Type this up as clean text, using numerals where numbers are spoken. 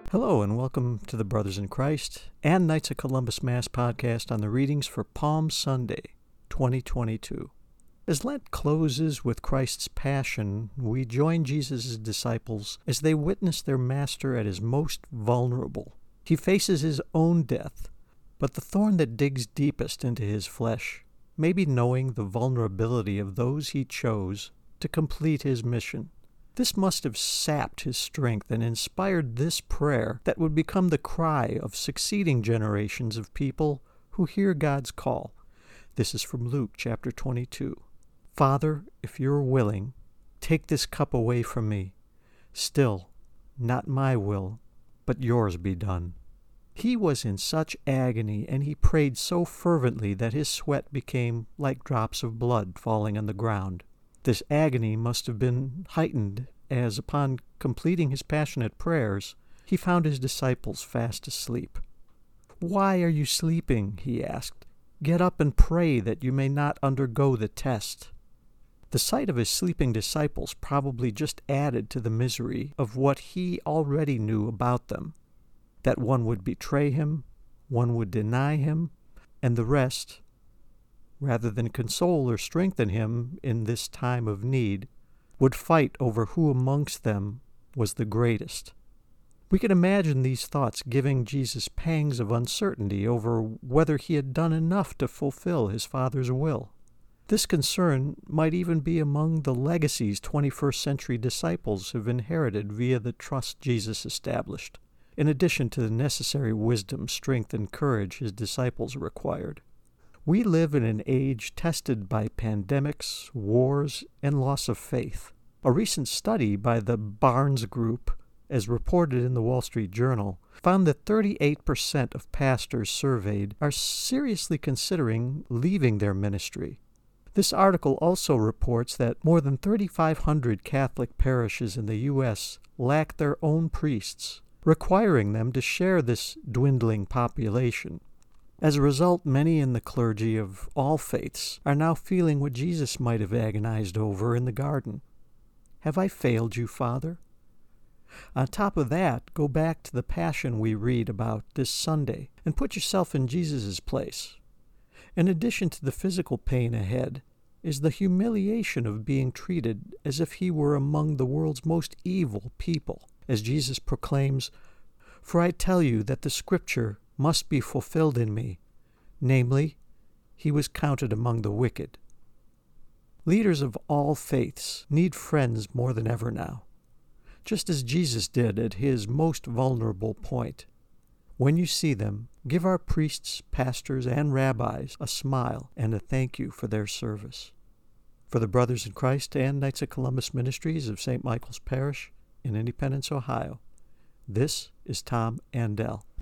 Hello and welcome to the Brothers in Christ and Knights of Columbus Mass podcast on the readings for Palm Sunday, 2022. As Lent closes with Christ's Passion, we join Jesus' disciples as they witness their Master at his most vulnerable. He faces his own death, but the thorn that digs deepest into his flesh may be knowing the vulnerability of those he chose to complete his mission. This must have sapped his strength and inspired this prayer that would become the cry of succeeding generations of people who hear God's call. This is from Luke chapter 22. Father, if you are willing, take this cup away from me. Still, not my will, but yours be done. He was in such agony, and he prayed so fervently that his sweat became like drops of blood falling on the ground. This agony must have been heightened as, upon completing his passionate prayers, he found his disciples fast asleep. "Why are you sleeping?" he asked. "Get up and pray that you may not undergo the test." The sight of his sleeping disciples probably just added to the misery of what he already knew about them, that one would betray him, one would deny him, and the rest, rather than console or strengthen him in this time of need, would fight over who amongst them was the greatest. We can imagine these thoughts giving Jesus pangs of uncertainty over whether he had done enough to fulfill his Father's will. This concern might even be among the legacies 21st century disciples have inherited via the trust Jesus established, in addition to the necessary wisdom, strength, and courage his disciples required. We live in an age tested by pandemics, wars, and loss of faith. A recent study by the Barnes Group, as reported in the Wall Street Journal, found that 38% of pastors surveyed are seriously considering leaving their ministry. This article also reports that more than 3,500 Catholic parishes in the U.S. lack their own priests, requiring them to share this dwindling population. As a result, many in the clergy of all faiths are now feeling what Jesus might have agonized over in the garden. Have I failed you, Father? On top of that, go back to the Passion we read about this Sunday and put yourself in Jesus' place. In addition to the physical pain ahead is the humiliation of being treated as if he were among the world's most evil people, as Jesus proclaims, "For I tell you that the Scripture must be fulfilled in me, namely, he was counted among the wicked." Leaders of all faiths need friends more than ever now, just as Jesus did at his most vulnerable point. When you see them, give our priests, pastors, and rabbis a smile and a thank you for their service. For the Brothers in Christ and Knights of Columbus Ministries of St. Michael's Parish in Independence, Ohio, this is Tom Andel.